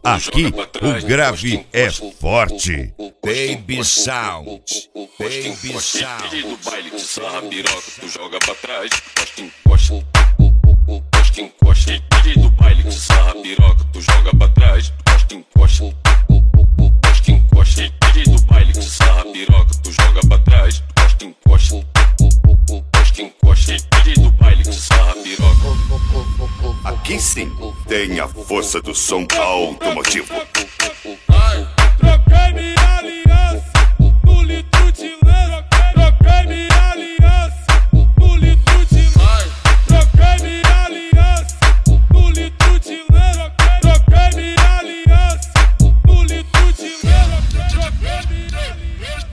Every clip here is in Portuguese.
Aqui o grave é forte. Baby Sound, Baby Sound. Do baile de sarra, piroca, tu joga pra trás, encosta, encosta, encosta. Do baile de sarra, piroca, tu joga pra trás, encosta, encosta, encosta. Do baile de sarra, piroca, tu joga pra trás, encosta, encosta, encosta. Do baile de sarra, piroca. Aqui sim tem a força do som automotivo. Troquei minha aliança no litro de lança. Troquei minha aliança no litro de lança. Troquei minha aliança no litro de lança. Troquei minha aliança no litro de lança. Troquei minha aliança.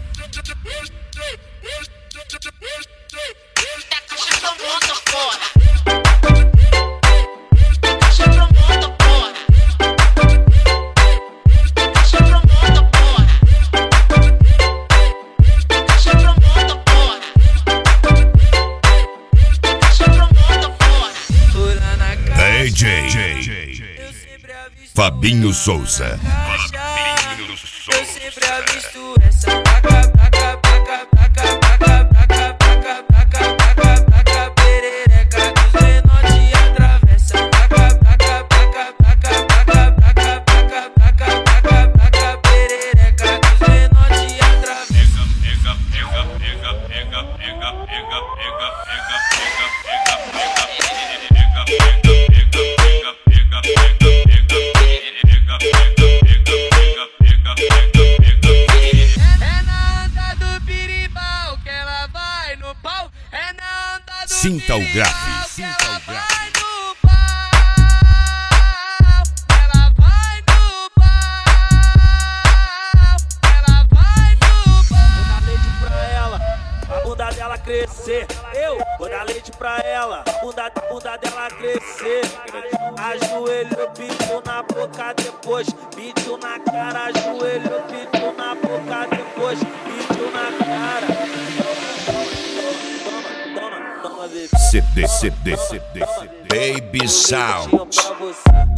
DJ Fabinho Souza. Eu sempre avisto essa placa, placa, placa, placa, placa, placa, placa, placa, placa, placa, perereca dos menores atravessa. Placa, placa, placa, placa, placa, placa, placa, placa, placa, placa, perereca dos menores atravessa. Pega, pega, pega, pega, pega, pega, pega, pega, pega, pega, Sinta o grave, sinta o grave. Bunda dela crescer, eu vou dar leite pra ela. Bunda dela crescer, ajoelho, pediu na boca depois, pediu na cara, ajoelho, pediu na boca depois, pediu na cara. Toma, CD, Baby Sound.